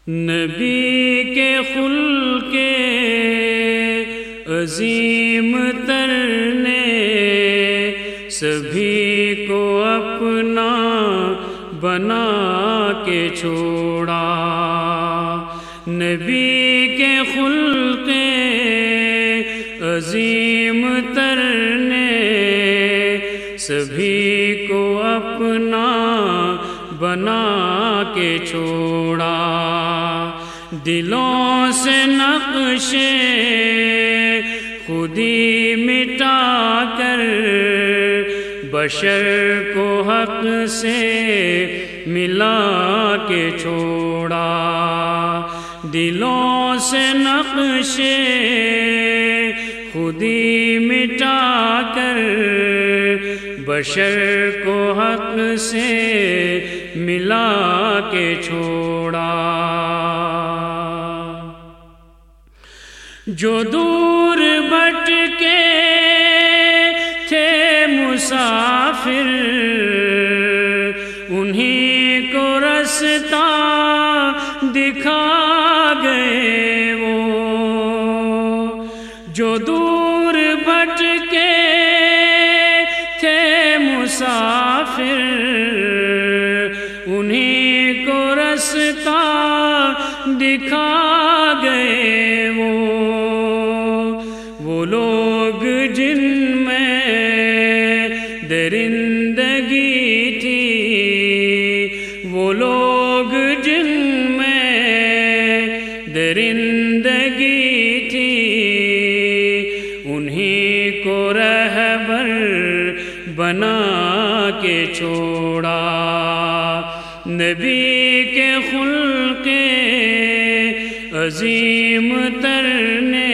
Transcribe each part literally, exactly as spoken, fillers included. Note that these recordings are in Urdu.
نبی کے خلق عظیم تر نے سبھی کو اپنا بنا کے چھوڑا۔ نبی کے خلق عظیم تر نے سبھی کو اپنا بنا کے چھوڑا۔ دلوں سے نقش خودی مٹا کر بشر کو حق سے ملا کے چھوڑا۔ دلوں سے نقش خودی مٹا کر بشر کو حق سے ملا کے چھوڑا۔ جو دور بٹ کے تھے مسافر انہیں کو رستہ دکھا گئے وہ۔ جو دور بٹ کے تھے مسافر انہیں کو رستہ دکھا گئے وہ۔ وہ لوگ جن میں درندگی تھی، وہ لوگ جن میں درندگی تھی انہیں کو رہبر بنا کے چھوڑا۔ نبی کے خلق عظیم تر نے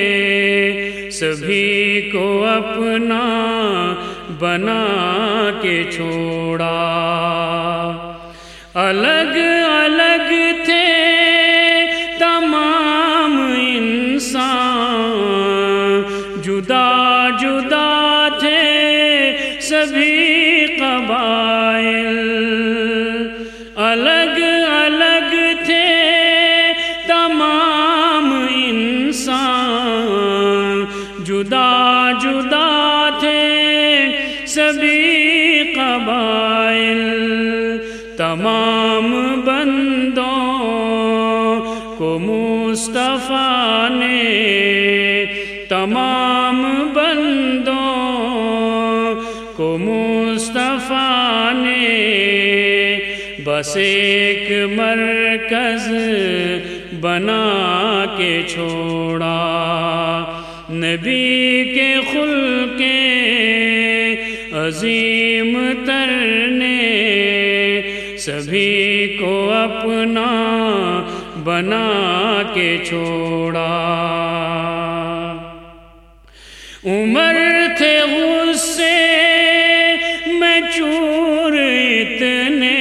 سبھی کو اپنا بنا کے چھوڑا۔ الگ الگ تھے تمام انسان، جدا جدا تھے سبھی قبائل۔ الگ الگ تھے تمام انسان، جدا جدا تھے سبھی قبائل۔ تمام بندوں کو مصطفیٰ نے، تمام بندوں کو مصطفیٰ نے بس ایک مرکز بنا کے چھوڑا۔ نبی کے خلق عظیم تر نے سبھی کو اپنا بنا کے چھوڑا۔ عمر تھے غصے میں چور اتنے،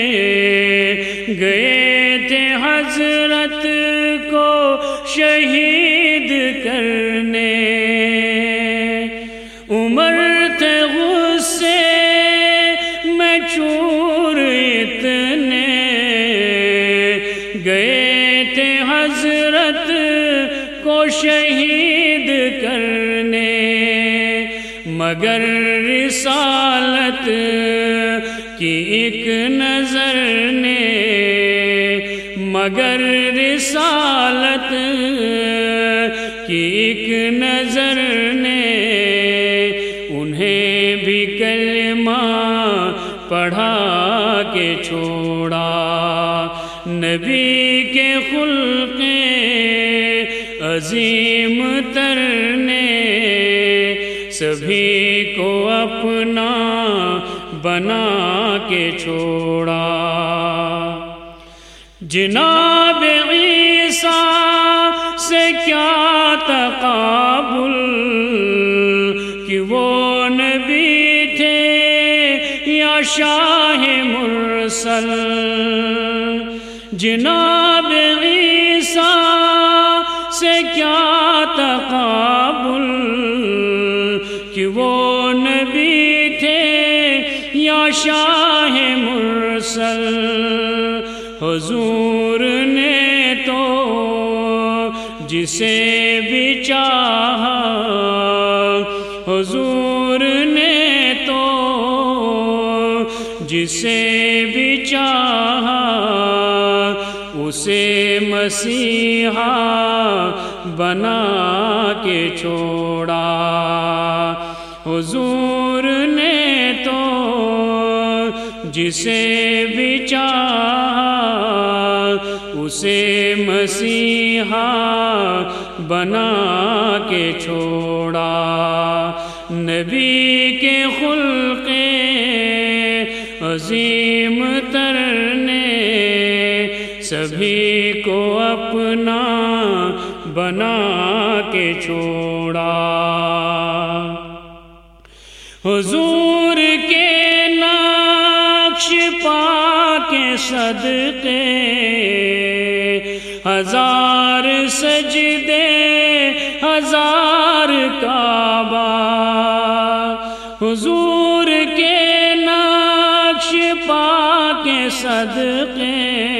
گئے تھے حضرت کو شہید کرنے۔ عمر تھے غصے میں چور اتنے، گئے تھے حضرت کو شہید کرنے۔ مگر رسالت کی ایک نظر نے، مگر رسالت کی ایک نظر نے انہیں بھی کلمہ پڑھا کے چھوڑا۔ نبی کے خلق عظیم تر نے سبھی کو اپنا بنا کے چھوڑا۔ جناب عیسیٰ سے کیا تقابل کہ وہ نبی تھے یا شاہ مرسل۔ جناب عیسیٰ سے کیا تقابل کہ وہ نبی تھے یا شاہ مرسل۔ حضور نے جسے بھی چاہا حضور نے تو، جسے بھی چاہا اسے مسیحا بنا کے چھوڑا۔ حضور نے تو جسے بھی چاہا اسے مسیحا بنا کے چھوڑا۔ نبی کے خلق عظیم تر نے سبھی کو اپنا بنا کے چھوڑا۔ حضور کے نقش پا کے صدقے ہزار سجدے ہزار کعبہ، حضور کے نقش پا کے صدقے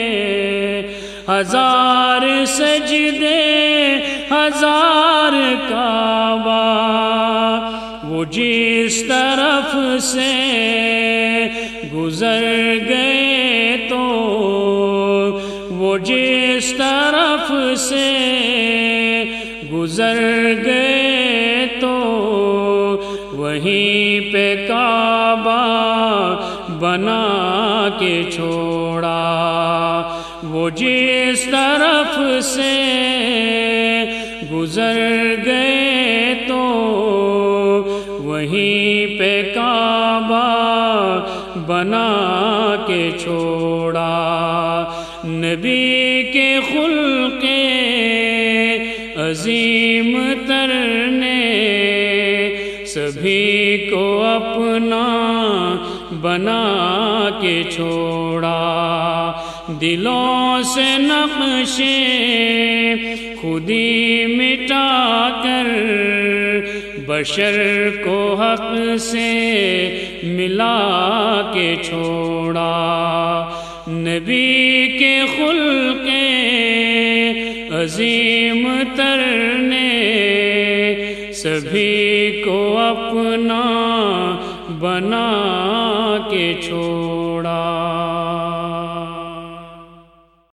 ہزار سجدے ہزار کعبہ۔ وہ جس طرف سے گزر گئے تو، وہ جس طرف سے گزر گئے تو وہیں پہ کعبہ بنا کے چھوڑا۔ وہ جس طرف سے گزر گئے تو وہیں پہ کعبہ بنا کے چھوڑا۔ نبی کے خلق عظیم تر نے سبھی کو اپنا بنا کے چھوڑا۔ دلوں سے نقشے خودی مٹا کر بشر کو حق سے ملا کے چھوڑا۔ نبی کے خلق عظیم تر نے سبھی کو اپنا بنا کے چھوڑا۔